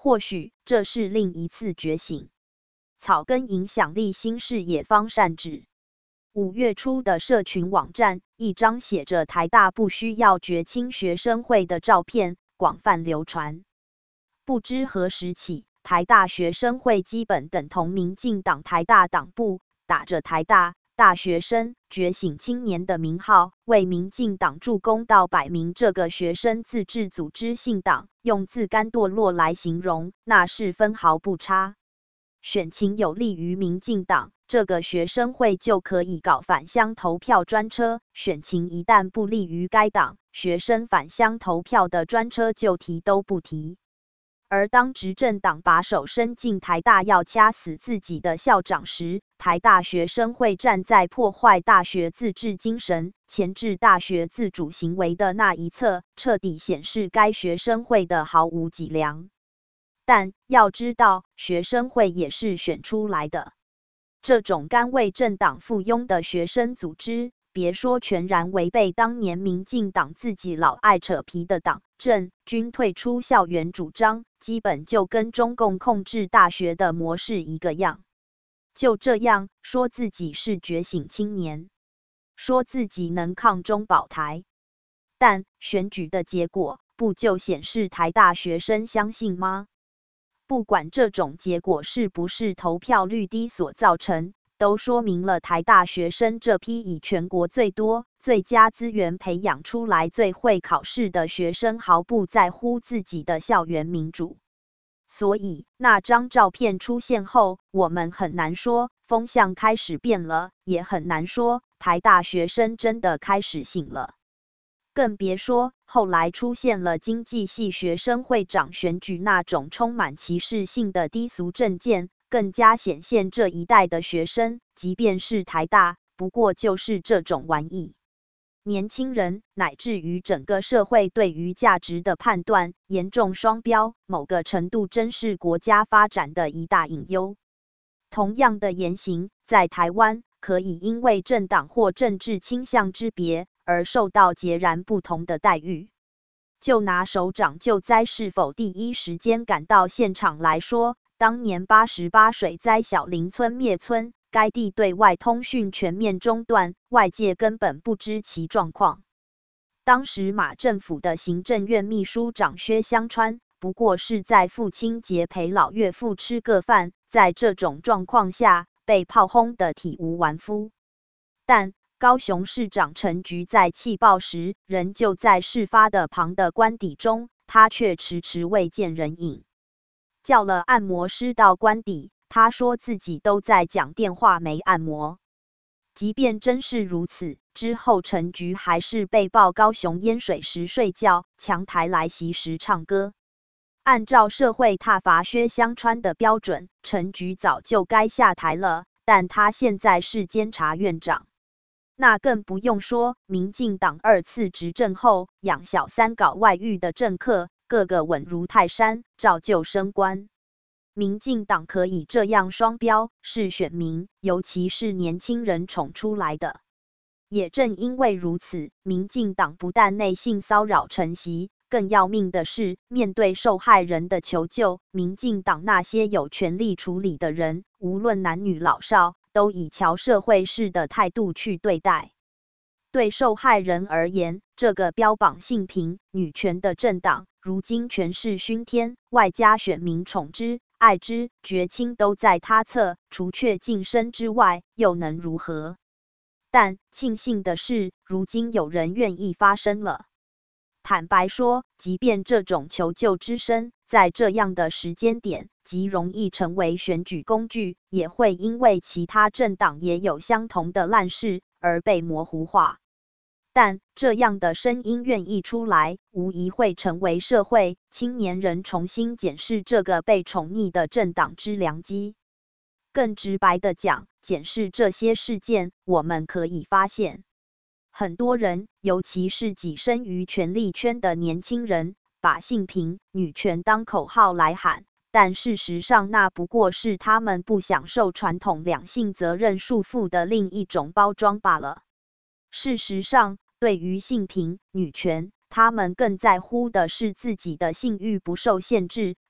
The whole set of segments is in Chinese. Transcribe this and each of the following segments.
或许这是另一次觉醒。草根影响力新视野方善治。5月初的社群网站，一张写着台大不需要绝青学生会的照片广泛流传。不知何时起，台大学生会基本等同民进党台大党部，打着台大大学生觉醒青年的名号，为民进党助攻，到摆明这个学生自治组织性党，用自甘堕落来形容，那是分毫不差。选情有利于民进党，这个学生会就可以搞返乡投票专车；选情一旦不利于该党，学生返乡投票的专车就提都不提。而当执政党把手伸进台大要掐死自己的校长时，台大学生会站在破坏大学自治精神、钳制大学自主行为的那一侧，彻底显示该学生会的毫无脊梁。但要知道，学生会也是选出来的。这种甘为政党附庸的学生组织，别说全然违背当年民进党自己老爱扯皮的党政军退出校园主张，基本就跟中共控制大学的模式一个样。就这样说自己是觉醒青年，说自己能抗中保台，但选举的结果不就显示台大学生相信吗？不管这种结果是不是投票率低所造成，都说明了台大学生这批以全国最多、最佳资源培养出来、最会考试的学生毫不在乎自己的校园民主。所以那张照片出现后，我们很难说风向开始变了，也很难说台大学生真的开始醒了。更别说后来出现了经济系学生会长选举那种充满歧视性的低俗政见，更加显现这一代的学生，即便是台大，不过就是这种玩意。年轻人乃至于整个社会对于价值的判断严重双标，某个程度真是国家发展的一大隐忧。同样的言行，在台湾可以因为政党或政治倾向之别而受到截然不同的待遇。就拿首长救灾是否第一时间赶到现场来说，当年88水灾小林村灭村，该地对外通讯全面中断，外界根本不知其状况。当时马政府的行政院秘书长薛湘川不过是在父亲节陪老岳父吃个饭，在这种状况下被炮轰得体无完肤。但高雄市长陈菊在气爆时，仍旧在事发的旁的官邸中，他却迟迟未见人影。叫了按摩师到官邸，他说自己都在讲电话没按摩。即便真是如此，之后陈菊还是被曝高雄淹水时睡觉，强台来袭时唱歌。按照社会挞伐薛湘川的标准，陈菊早就该下台了，但他现在是监察院长。那更不用说民进党2次执政后养小三搞外遇的政客，个个稳如泰山，照旧升官。民进党可以这样双标，是选民，尤其是年轻人宠出来的。也正因为如此，民进党不但内性骚扰承袭，更要命的是，面对受害人的求救，民进党那些有权力处理的人，无论男女老少，都以瞧社会式的态度去对待。对受害人而言，这个标榜性平、女权的政党，如今权势熏天，外加选民宠之、爱之，绝亲都在他侧，除却晋升之外，又能如何？但庆幸的是，如今有人愿意发声了。坦白说，即便这种求救之声，在这样的时间点，极容易成为选举工具，也会因为其他政党也有相同的烂事，而被模糊化。但这样的声音愿意出来，无疑会成为社会青年人重新检视这个被宠溺的政党之良机。更直白的讲，检视这些事件，我们可以发现，很多人，尤其是跻身于权力圈的年轻人，把性平、女权当口号来喊，但事实上那不过是他们不享受传统两性责任束缚的另一种包装罢了。事实上，对于性平、女权，他们更在乎的是自己的性欲不受限制，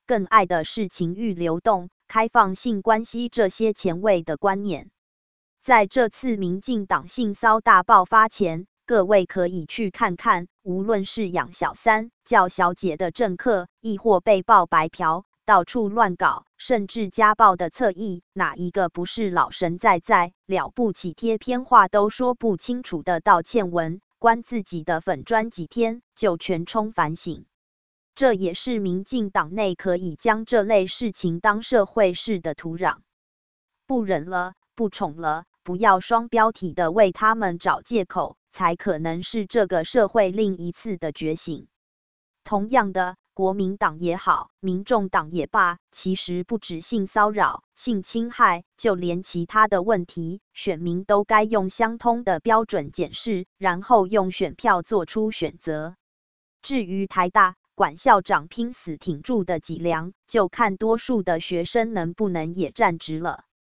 更爱的是情欲流动、开放性关系这些前卫的观念。在这次民进党性骚大爆发前，各位可以去看看，无论是养小三、叫小姐的政客，亦或被曝白嫖、到处乱搞，甚至家暴的侧翼，哪一个不是老神在在、了不起贴篇话都说不清楚的道歉文，关自己的粉专几天就全冲反省。这也是民进党内可以将这类事情当社会事的土壤。不忍了，不宠了，不要双标题的为他们找借口，才可能是这个社会另一次的觉醒。同样的，国民党也好，民众党也罢，其实不止性骚扰、性侵害，就连其他的问题，选民都该用相通的标准检视，然后用选票做出选择。至于台大管校长拼死挺住的脊梁，就看多数的学生能不能也站直了。